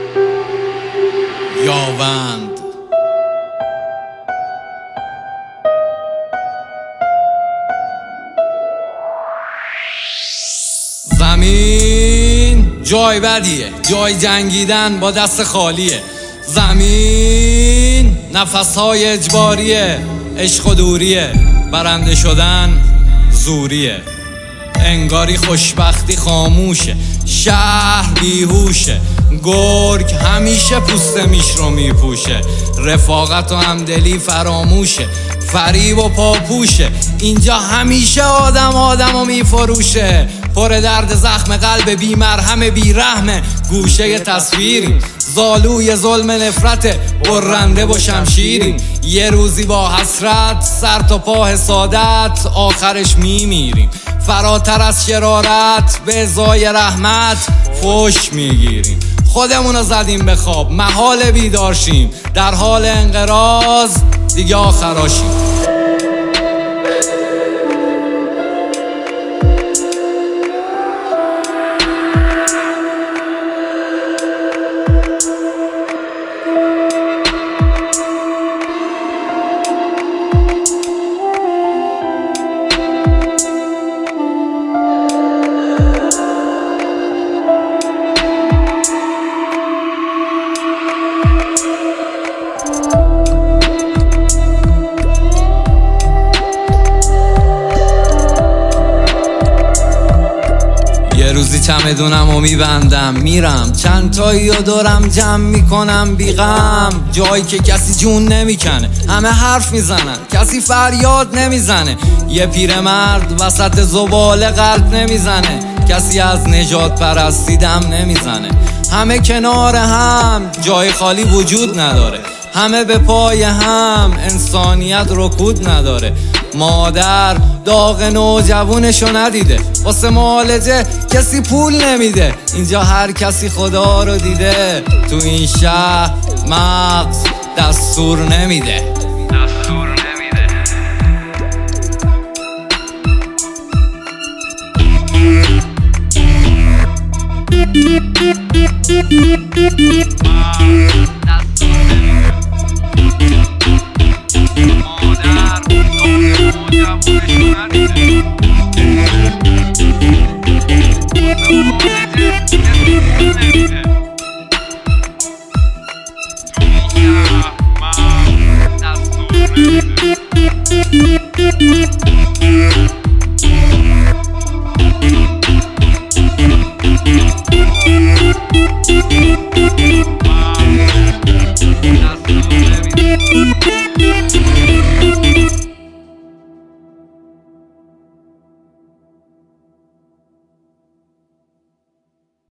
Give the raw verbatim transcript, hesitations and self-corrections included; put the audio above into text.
یاوند زمین جای بدیه، جای جنگیدن با دست خالیه. زمین نفسهای اجباریه، عشق و دوریه، برنده شدن زوریه. انگاری خوشبختی خاموشه، شهر بیهوشه، گرگ همیشه پوست میش رو میپوشه. رفاقت و همدلی فراموشه، فریب و پاپوشه. اینجا همیشه آدم آدم و میفروشه. پر درد زخم قلب بی مرهم بی رحمه. گوشه تصویریم، زالوی ظلم نفرت، برنده و شمشیریم. یه روزی با حسرت سر تا پا حسادت، آخرش میمیریم. فراتر از شرارت به ازای رحمت فوش میگیریم. خودمونو زدیم به خواب، محال بیدارشیم. در حال انقراض دیگه آخراشیم. یه روزی چمدونم و میبندم میرم، چند تایی و دورم جمع میکنم بی غم. جایی که کسی جون نمیکنه، همه حرف میزنن، کسی فریاد نمیزنه. یه پیرمرد وسط زباله قلب نمیزنه، کسی از نجات پرستی دم نمیزنه. همه کنار هم، جای خالی وجود نداره. همه به پای هم، انسانیت رکود نداره. مادر داغ نوجوونشو ندیده، واسه معالجه کسی پول نمیده. اینجا هر کسی خدا رو دیده، تو این شهر مغز دستور نمیده. دستور نمیده. Wow.